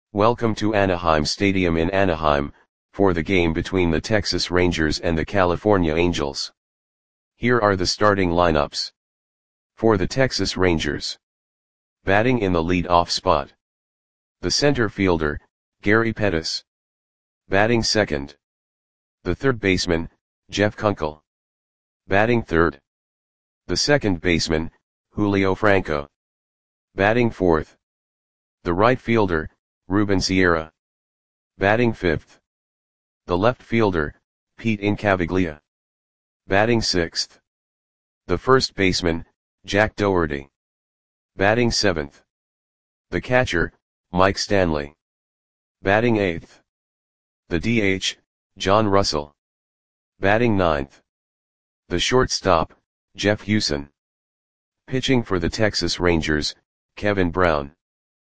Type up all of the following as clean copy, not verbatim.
Welcome to Anaheim Stadium in Anaheim, for the game between the Texas Rangers and the California Angels. Here are the starting lineups. For the Texas Rangers. Batting in the lead-off spot. The center fielder, Gary Pettis. Batting second. The third baseman, Jeff Kunkel. Batting third. The second baseman, Julio Franco. Batting fourth. The right fielder, Ruben Sierra. Batting fifth. The left fielder, Pete Incaviglia. Batting sixth. The first baseman, Jack Dougherty. Batting seventh. The catcher, Mike Stanley. Batting eighth. The DH, John Russell. Batting ninth. The shortstop, Jeff Hewson. Pitching for the Texas Rangers, Kevin Brown.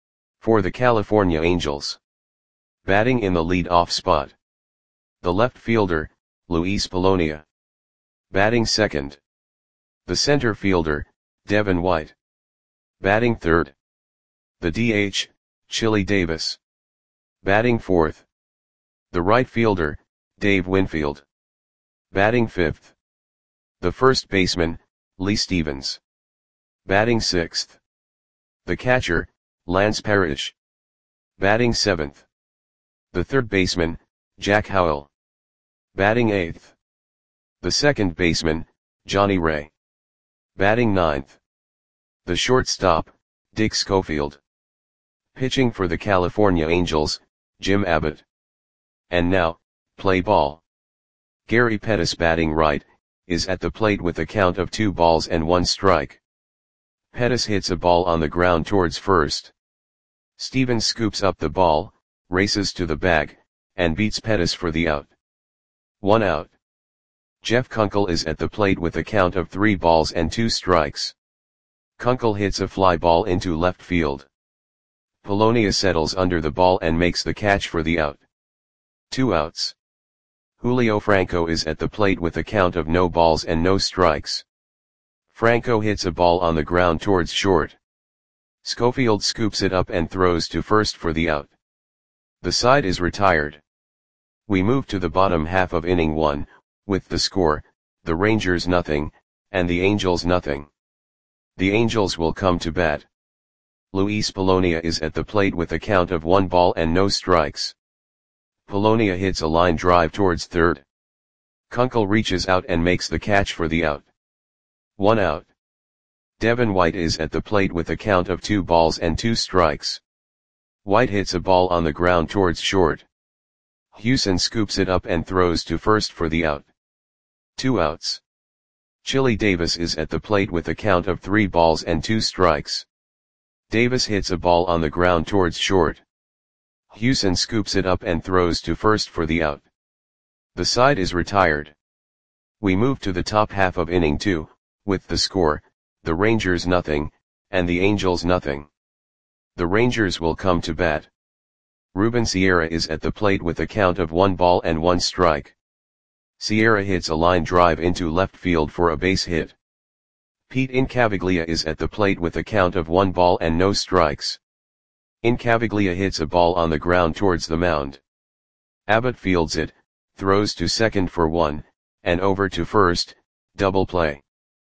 For the California Angels. Batting in the lead-off spot. The left fielder, Luis Polonia. Batting second. The center fielder, Devin White. Batting third. The DH, Chili Davis. Batting fourth. The right fielder, Dave Winfield. Batting fifth. The first baseman, Lee Stevens. Batting sixth. The catcher, Lance Parrish. Batting seventh. The third baseman, Jack Howell. Batting eighth. The second baseman, Johnny Ray. Batting ninth. The shortstop, Dick Schofield. Pitching for the California Angels, Jim Abbott. And now, play ball. Gary Pettis batting right, is at the plate with a count of 2 balls and 1 strike. Pettis hits a ball on the ground towards first. Stevens scoops up the ball, races to the bag, and beats Pettis for the out. 1 out. Jeff Kunkel is at the plate with a count of 3 balls and 2 strikes. Kunkel hits a fly ball into left field. Polonia settles under the ball and makes the catch for the out. 2 outs. Julio Franco is at the plate with a count of no balls and no strikes. Franco hits a ball on the ground towards short. Schofield scoops it up and throws to first for the out. The side is retired. We move to the bottom half of inning 1, with the score, the Rangers nothing, and the Angels nothing. The Angels will come to bat. Luis Polonia is at the plate with a count of 1 ball and no strikes. Polonia hits a line drive towards third. Kunkel reaches out and makes the catch for the out. 1 out. Devin White is at the plate with a count of 2 balls and 2 strikes. White hits a ball on the ground towards short. Hewson scoops it up and throws to first for the out. 2 outs. Chili Davis is at the plate with a count of 3 balls and 2 strikes. Davis hits a ball on the ground towards short. Hewson scoops it up and throws to first for the out. The side is retired. We move to the top half of inning 2, with the score, the Rangers nothing, and the Angels nothing. The Rangers will come to bat. Ruben Sierra is at the plate with a count of 1 ball and 1 strike. Sierra hits a line drive into left field for a base hit. Pete Incaviglia is at the plate with a count of 1 ball and no strikes. Incaviglia hits a ball on the ground towards the mound. Abbott fields it, throws to second for 1, and over to first, double play.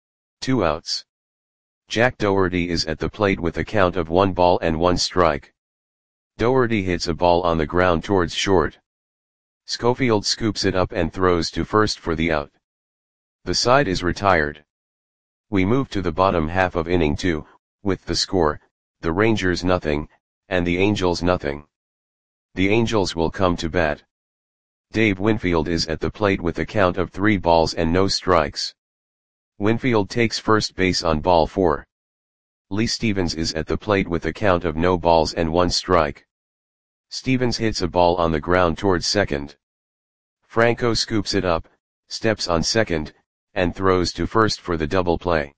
2 outs. Jack Dougherty is at the plate with a count of 1 ball and 1 strike. Dougherty hits a ball on the ground towards short. Schofield scoops it up and throws to first for the out. The side is retired. We move to the bottom half of inning 2, with the score, the Rangers nothing, and the Angels nothing. The Angels will come to bat. Dave Winfield is at the plate with a count of 3 balls and no strikes. Winfield takes first base on ball 4. Lee Stevens is at the plate with a count of no balls and 1 strike. Stevens hits a ball on the ground towards second. Franco scoops it up, steps on second, and throws to first for the double play.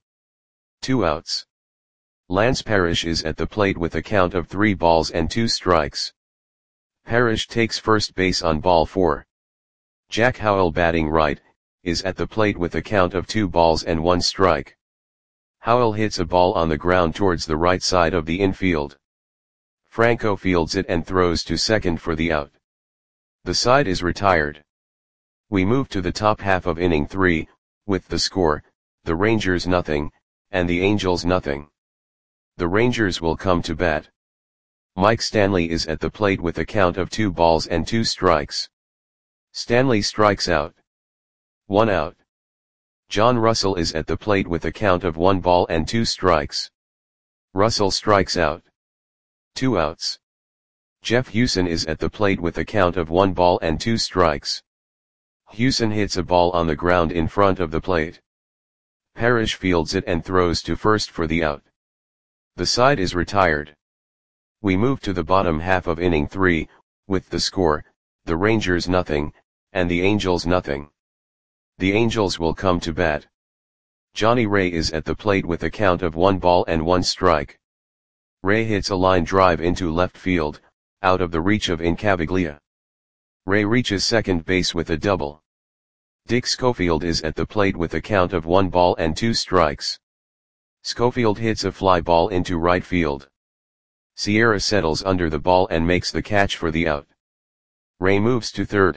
2 outs. Lance Parrish is at the plate with a count of 3 balls and 2 strikes. Parrish takes first base on ball 4. Jack Howell batting right, is at the plate with a count of 2 balls and 1 strike. Howell hits a ball on the ground towards the right side of the infield. Franco fields it and throws to second for the out. The side is retired. We move to the top half of inning 3, with the score, the Rangers nothing, and the Angels nothing. The Rangers will come to bat. Mike Stanley is at the plate with a count of 2 balls and 2 strikes. Stanley strikes out. 1 out. John Russell is at the plate with a count of 1 ball and 2 strikes. Russell strikes out. 2 outs. Jeff Hewson is at the plate with a count of 1 ball and 2 strikes. Hewson hits a ball on the ground in front of the plate. Parrish fields it and throws to first for the out. The side is retired. We move to the bottom half of inning 3, with the score, the Rangers nothing, and the Angels nothing. The Angels will come to bat. Johnny Ray is at the plate with a count of 1 ball and 1 strike. Ray hits a line drive into left field, out of the reach of Incaviglia. Ray reaches second base with a double. Dick Schofield is at the plate with a count of 1 ball and 2 strikes. Schofield hits a fly ball into right field. Sierra settles under the ball and makes the catch for the out. Ray moves to third.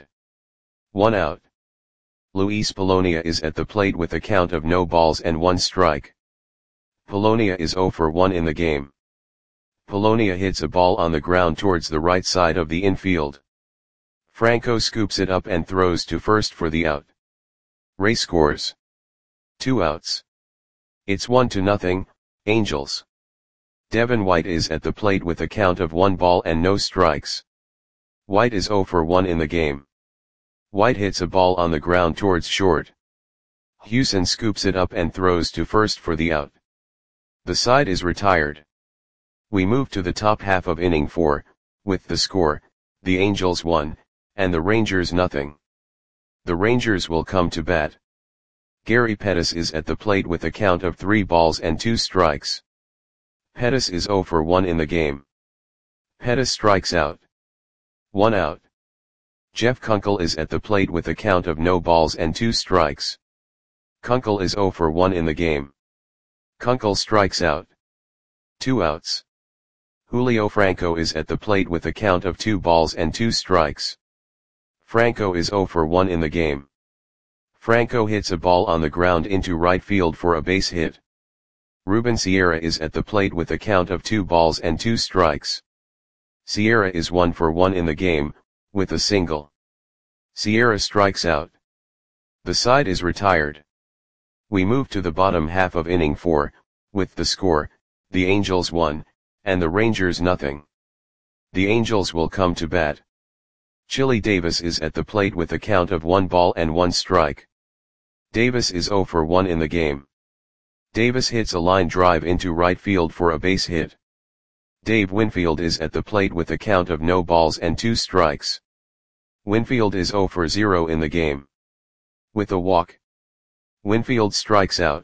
1 out. Luis Polonia is at the plate with a count of no balls and 1 strike. Polonia is 0 for 1 in the game. Polonia hits a ball on the ground towards the right side of the infield. Franco scoops it up and throws to first for the out. Ray scores. 2 outs. It's 1-0, Angels. Devin White is at the plate with a count of 1 ball and no strikes. White is 0 for 1 in the game. White hits a ball on the ground towards short. Hewson scoops it up and throws to first for the out. The side is retired. We move to the top half of inning 4, with the score, the Angels 1, and the Rangers nothing. The Rangers will come to bat. Gary Pettis is at the plate with a count of 3 balls and 2 strikes. Pettis is 0 for 1 in the game. Pettis strikes out. 1 out. Jeff Kunkel is at the plate with a count of no balls and 2 strikes. Kunkel is 0 for 1 in the game. Kunkel strikes out. 2 outs. Julio Franco is at the plate with a count of 2 balls and 2 strikes. Franco is 0 for 1 in the game. Franco hits a ball on the ground into right field for a base hit. Ruben Sierra is at the plate with a count of 2 balls and 2 strikes. Sierra is 1 for 1 in the game, with a single. Sierra strikes out. The side is retired. We move to the bottom half of inning 4, with the score, the Angels 1, and the Rangers nothing. The Angels will come to bat. Chili Davis is at the plate with a count of 1 ball and 1 strike. Davis is 0 for 1 in the game. Davis hits a line drive into right field for a base hit. Dave Winfield is at the plate with a count of no balls and 2 strikes. Winfield is 0 for 0 in the game. With a walk. Winfield strikes out.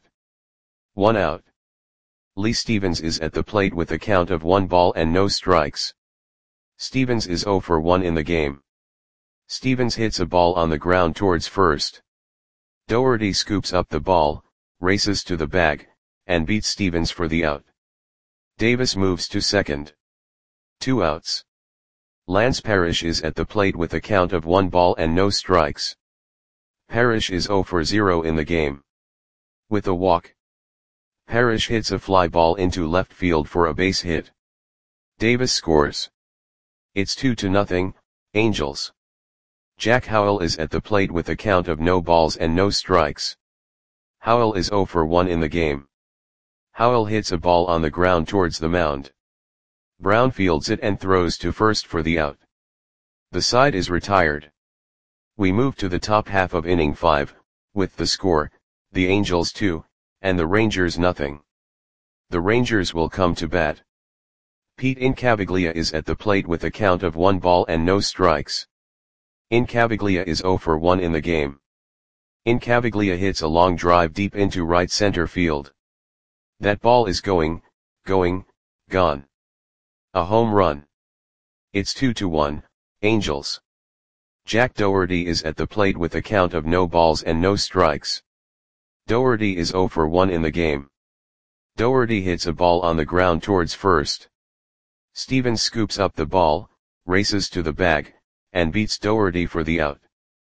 1 out. Lee Stevens is at the plate with a count of 1 ball and no strikes. Stevens is 0 for 1 in the game. Stevens hits a ball on the ground towards first. Doherty scoops up the ball, races to the bag, and beats Stevens for the out. Davis moves to second. 2 outs. Lance Parrish is at the plate with a count of 1 ball and no strikes. Parrish is 0 for 0 in the game. With a walk. Parrish hits a fly ball into left field for a base hit. Davis scores. It's 2-0, Angels. Jack Howell is at the plate with a count of no balls and no strikes. Howell is 0 for 1 in the game. Howell hits a ball on the ground towards the mound. Brown fields it and throws to first for the out. The side is retired. We move to the top half of inning 5, with the score, the Angels 2, and the Rangers nothing. The Rangers will come to bat. Pete Incaviglia is at the plate with a count of 1 ball and no strikes. Incaviglia is 0 for 1 in the game. Incaviglia hits a long drive deep into right center field. That ball is gone. A home run. It's 2-1, Angels. Jack Doherty is at the plate with a count of no balls and no strikes. Doherty is 0 for 1 in the game. Doherty hits a ball on the ground towards first. Stevens scoops up the ball, races to the bag, and beats Doherty for the out.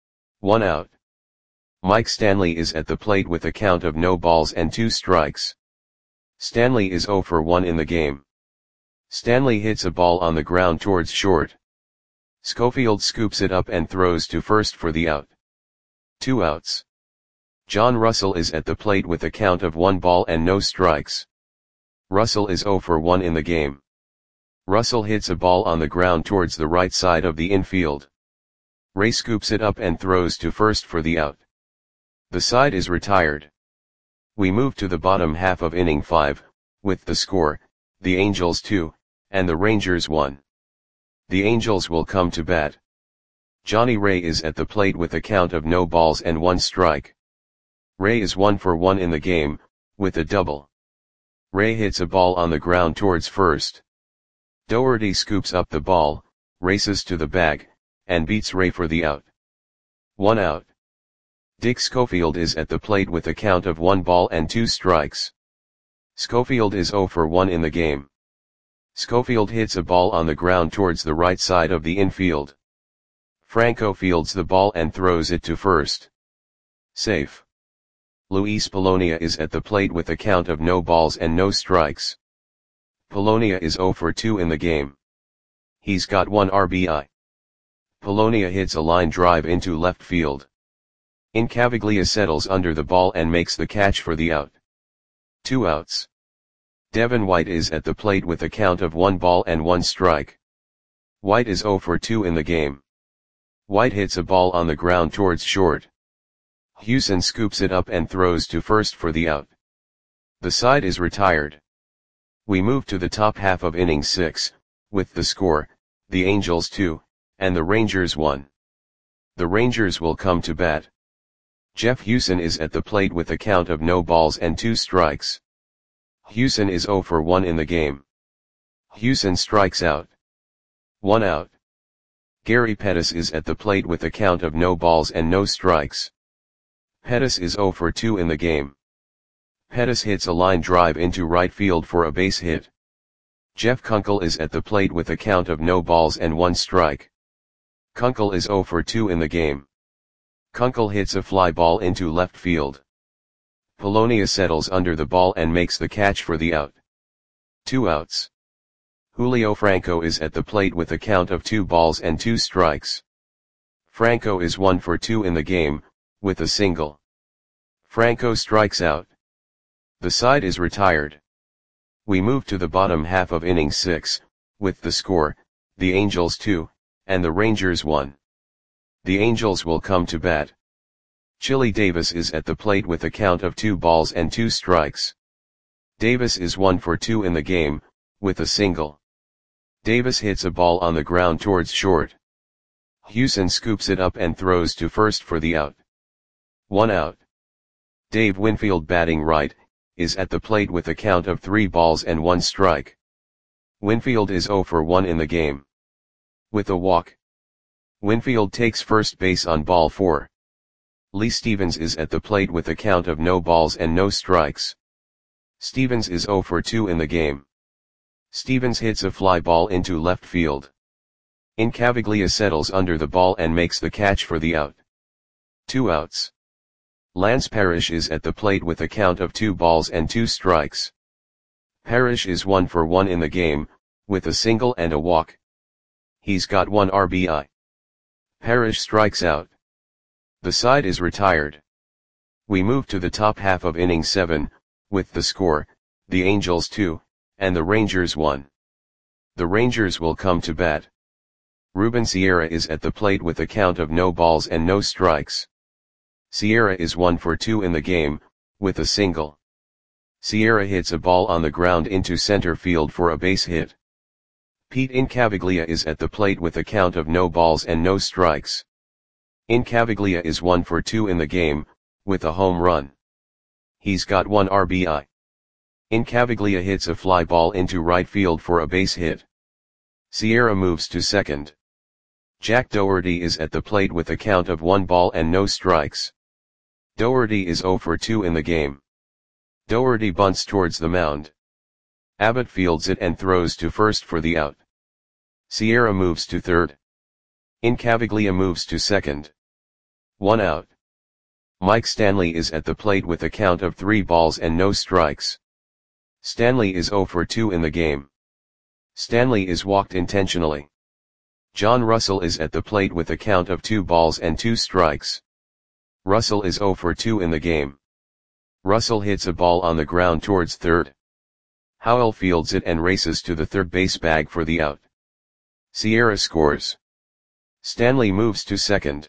1 out. Mike Stanley is at the plate with a count of no balls and 2 strikes. Stanley is 0 for 1 in the game. Stanley hits a ball on the ground towards short. Schofield scoops it up and throws to first for the out. 2 outs. John Russell is at the plate with a count of 1 ball and no strikes. Russell is 0 for 1 in the game. Russell hits a ball on the ground towards the right side of the infield. Ray scoops it up and throws to first for the out. The side is retired. We move to the bottom half of inning 5, with the score, the Angels 2, and the Rangers 1. The Angels will come to bat. Johnny Ray is at the plate with a count of no balls and 1 strike. Ray is 1 for 1 in the game, with a double. Ray hits a ball on the ground towards first. Doherty scoops up the ball, races to the bag, and beats Ray for the out. 1 out. Dick Schofield is at the plate with a count of 1 ball and 2 strikes. Schofield is 0 for 1 in the game. Schofield hits a ball on the ground towards the right side of the infield. Franco fields the ball and throws it to first. Safe. Luis Polonia is at the plate with a count of no balls and no strikes. Polonia is 0 for 2 in the game. He's got 1 RBI. Polonia hits a line drive into left field. Incaviglia settles under the ball and makes the catch for the out. 2 outs. Devin White is at the plate with a count of 1 ball and 1 strike. White is 0 for 2 in the game. White hits a ball on the ground towards short. Hewson scoops it up and throws to first for the out. The side is retired. We move to the top half of inning 6, with the score, the Angels 2, and the Rangers 1. The Rangers will come to bat. Jeff Hewson is at the plate with a count of no balls and 2 strikes. Hewson is 0 for 1 in the game. Hewson strikes out. 1 out. Gary Pettis is at the plate with a count of no balls and no strikes. Pettis is 0 for 2 in the game. Pettis hits a line drive into right field for a base hit. Jeff Kunkel is at the plate with a count of no balls and 1 strike. Kunkel is 0 for 2 in the game. Kunkel hits a fly ball into left field. Polonia settles under the ball and makes the catch for the out. 2 outs. Julio Franco is at the plate with a count of 2 balls and 2 strikes. Franco is 1 for 2 in the game, with a single. Franco strikes out. The side is retired. We move to the bottom half of inning 6, with the score, the Angels 2, and the Rangers 1. The Angels will come to bat. Chili Davis is at the plate with a count of 2 balls and 2 strikes. Davis is 1 for 2 in the game, with a single. Davis hits a ball on the ground towards short. Hewson scoops it up and throws to first for the out. 1 out. Dave Winfield, batting right, is at the plate with a count of 3 balls and 1 strike. Winfield is 0 for 1 in the game. With a walk. Winfield takes first base on ball 4. Lee Stevens is at the plate with a count of no balls and no strikes. Stevens is 0 for 2 in the game. Stevens hits a fly ball into left field. Incaviglia settles under the ball and makes the catch for the out. 2 outs. Lance Parrish is at the plate with a count of 2 balls and 2 strikes. Parrish is 1 for 1 in the game, with a single and a walk. He's got 1 RBI. Parrish strikes out. The side is retired. We move to the top half of inning 7, with the score, the Angels 2, and the Rangers 1. The Rangers will come to bat. Ruben Sierra is at the plate with a count of no balls and no strikes. Sierra is 1 for 2 in the game, with a single. Sierra hits a ball on the ground into center field for a base hit. Pete Incaviglia is at the plate with a count of no balls and no strikes. Incaviglia is 1 for 2 in the game, with a home run. He's got 1 RBI. Incaviglia hits a fly ball into right field for a base hit. Sierra moves to second. Jack Doherty is at the plate with a count of 1 ball and no strikes. Doherty is 0 for 2 in the game. Doherty bunts towards the mound. Abbott fields it and throws to first for the out. Sierra moves to third. Incaviglia moves to second. 1 out. Mike Stanley is at the plate with a count of 3 balls and no strikes. Stanley is 0 for 2 in the game. Stanley is walked intentionally. John Russell is at the plate with a count of 2 balls and 2 strikes. Russell is 0 for 2 in the game. Russell hits a ball on the ground towards third. Howell fields it and races to the third base bag for the out. Sierra scores. Stanley moves to second.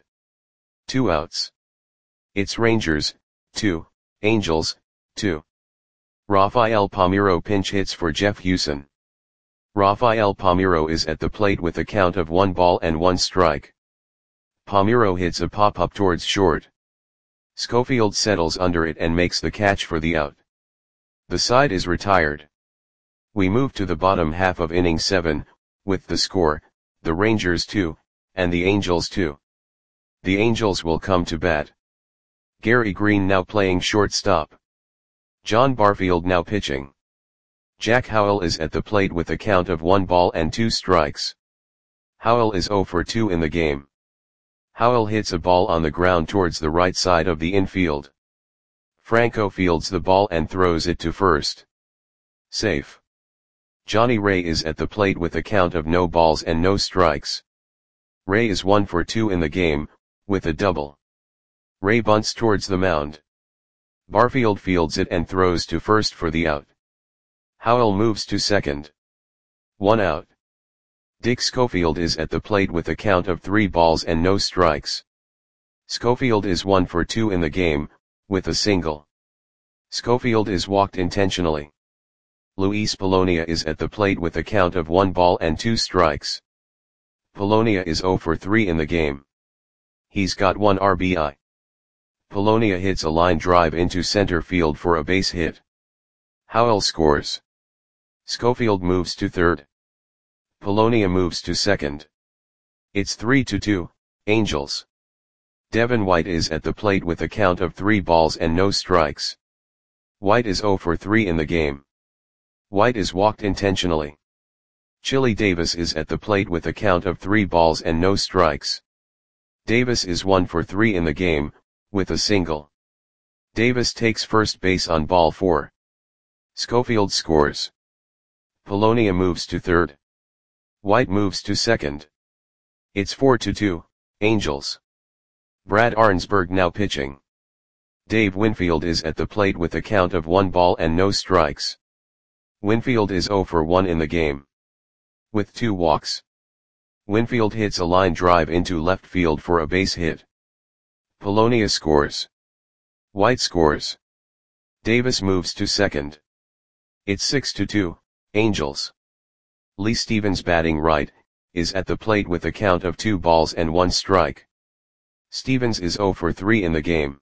2 outs. It's Rangers, 2, Angels, 2. Rafael Palmeiro pinch hits for Jeff Hewson. Rafael Palmeiro is at the plate with a count of 1 ball and 1 strike. Palmeiro hits a pop-up towards short. Schofield settles under it and makes the catch for the out. The side is retired. We move to the bottom half of inning 7, with the score, the Rangers 2, and the Angels 2. The Angels will come to bat. Gary Green now playing shortstop. John Barfield now pitching. Jack Howell is at the plate with a count of 1 ball and 2 strikes. Howell is 0 for 2 in the game. Howell hits a ball on the ground towards the right side of the infield. Franco fields the ball and throws it to first. Safe. Johnny Ray is at the plate with a count of no balls and no strikes. Ray is 1 for 2 in the game, with a double. Ray bunts towards the mound. Barfield fields it and throws to first for the out. Howell moves to second. 1 out. Dick Schofield is at the plate with a count of 3 balls and no strikes. Schofield is 1 for 2 in the game, with a single. Schofield is walked intentionally. Luis Polonia is at the plate with a count of 1 ball and 2 strikes. Polonia is 0 for 3 in the game. He's got 1 RBI. Polonia hits a line drive into center field for a base hit. Howell scores. Schofield moves to third. Polonia moves to second. It's 3-2, Angels. Devin White is at the plate with a count of 3 balls and no strikes. White is 0 for 3 in the game. White is walked intentionally. Chili Davis is at the plate with a count of 3 balls and no strikes. Davis is 1 for 3 in the game, with a single. Davis takes first base on ball 4. Schofield scores. Polonia moves to third. White moves to second. It's 4-2, Angels. Brad Arnsberg now pitching. Dave Winfield is at the plate with a count of 1 ball and no strikes. Winfield is 0 for 1 in the game. With 2 walks. Winfield hits a line drive into left field for a base hit. Polonia scores. White scores. Davis moves to second. It's 6-2, Angels. Lee Stevens batting right, is at the plate with a count of 2 balls and 1 strike. Stevens is 0 for 3 in the game.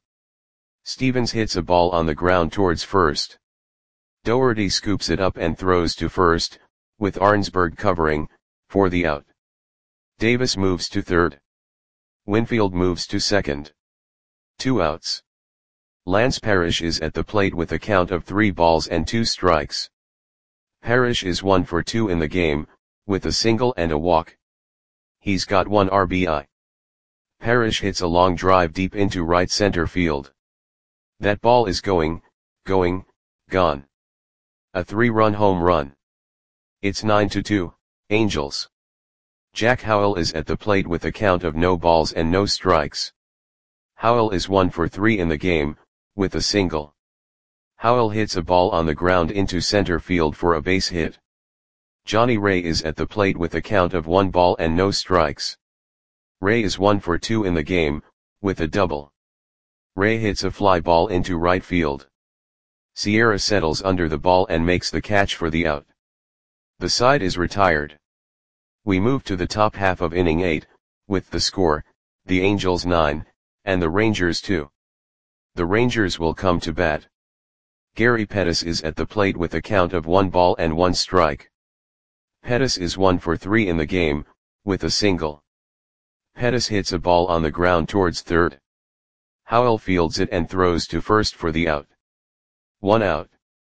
Stevens hits a ball on the ground towards first. Doherty scoops it up and throws to first, with Arnsberg covering, for the out. Davis moves to third. Winfield moves to second. 2 outs. Lance Parrish is at the plate with a count of 3 balls and 2 strikes. Parrish is 1 for 2 in the game, with a single and a walk. He's got 1 RBI. Parrish hits a long drive deep into right center field. That ball is going, gone. A 3-run home run. It's 9-2, Angels. Jack Howell is at the plate with a count of no balls and no strikes. Howell is 1 for 3 in the game, with a single. Howell hits a ball on the ground into center field for a base hit. Johnny Ray is at the plate with a count of 1 ball and no strikes. Ray is 1 for 2 in the game, with a double. Ray hits a fly ball into right field. Sierra settles under the ball and makes the catch for the out. The side is retired. We move to the top half of inning 8, with the score, the Angels 9, and the Rangers 2. The Rangers will come to bat. Gary Pettis is at the plate with a count of 1 ball and 1 strike. Pettis is 1 for 3 in the game, with a single. Pettis hits a ball on the ground towards third. Howell fields it and throws to first for the out. 1 out.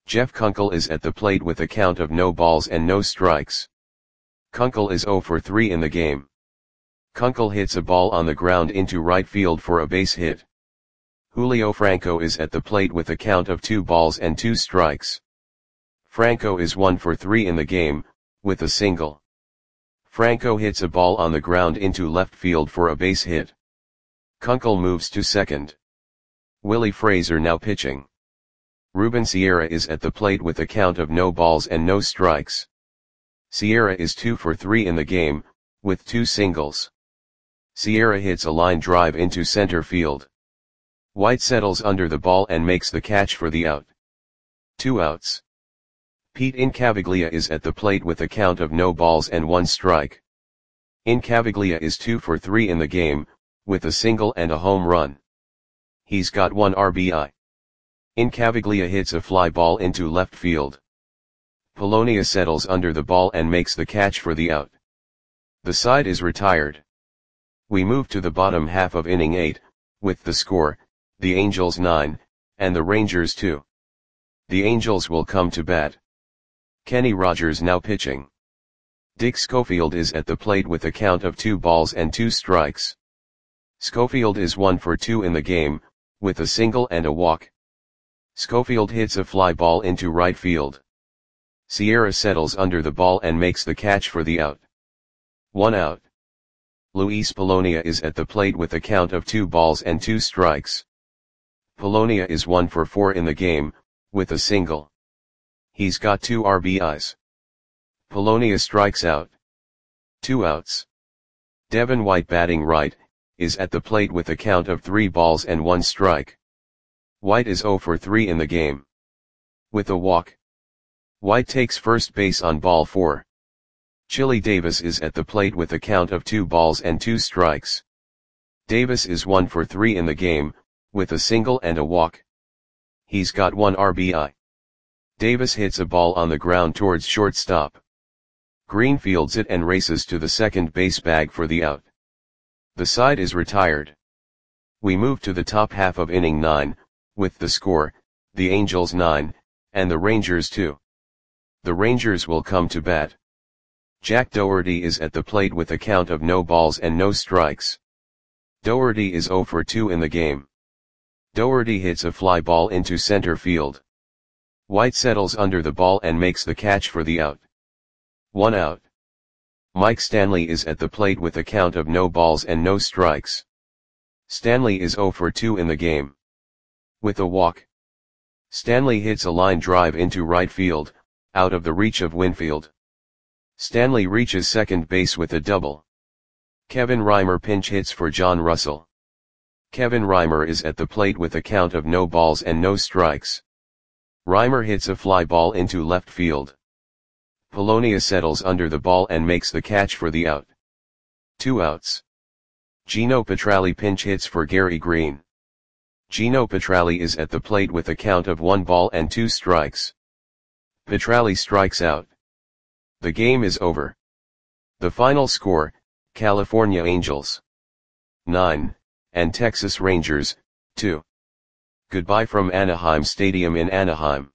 Jeff Kunkel is at the plate with a count of no balls and no strikes. Kunkel is 0 for 3 in the game. Kunkel hits a ball on the ground into right field for a base hit. Julio Franco is at the plate with a count of 2 balls and 2 strikes. Franco is 1 for 3 in the game, with a single. Franco hits a ball on the ground into left field for a base hit. Kunkel moves to second. Willie Fraser now pitching. Ruben Sierra is at the plate with a count of no balls and no strikes. Sierra is 2 for 3 in the game, with 2 singles. Sierra hits a line drive into center field. White settles under the ball and makes the catch for the out. 2 outs. Pete Incaviglia is at the plate with a count of no balls and 1 strike. Incaviglia is 2 for 3 in the game, with a single and a home run. He's got 1 RBI. Incaviglia hits a fly ball into left field. Polonia settles under the ball and makes the catch for the out. The side is retired. We move to the bottom half of inning 8, with the score, the Angels 9, and the Rangers 2. The Angels will come to bat. Kenny Rogers now pitching. Dick Schofield is at the plate with a count of 2 balls and 2 strikes. Schofield is 1 for 2 in the game, with a single and a walk. Schofield hits a fly ball into right field. Sierra settles under the ball and makes the catch for the out. 1 out. Luis Polonia is at the plate with a count of 2 balls and 2 strikes. Polonia is 1 for 4 in the game, with a single. He's got 2 RBIs. Polonia strikes out. 2 outs. Devin White batting right, is at the plate with a count of 3 balls and 1 strike. White is 0 for 3 in the game. With a walk. White takes first base on ball 4. Chili Davis is at the plate with a count of 2 balls and 2 strikes. Davis is 1 for 3 in the game, with a single and a walk. He's got 1 RBI. Davis hits a ball on the ground towards shortstop. Green fields it and races to the second base bag for the out. The side is retired. We move to the top half of inning 9, with the score, the Angels 9, and the Rangers 2. The Rangers will come to bat. Jack Dougherty is at the plate with a count of no balls and no strikes. Dougherty is 0 for 2 in the game. Dougherty hits a fly ball into center field. White settles under the ball and makes the catch for the out. 1 out. Mike Stanley is at the plate with a count of no balls and no strikes. Stanley is 0 for 2 in the game. With a walk. Stanley hits a line drive into right field, out of the reach of Winfield. Stanley reaches second base with a double. Kevin Reimer pinch hits for John Russell. Kevin Reimer is at the plate with a count of no balls and no strikes. Reimer hits a fly ball into left field. Polonia settles under the ball and makes the catch for the out. 2 outs. Gino Petralli pinch hits for Gary Green. Gino Petralli is at the plate with a count of 1 ball and 2 strikes. Petralli strikes out. The game is over. The final score, California Angels 9, and Texas Rangers 2. Goodbye from Anaheim Stadium in Anaheim.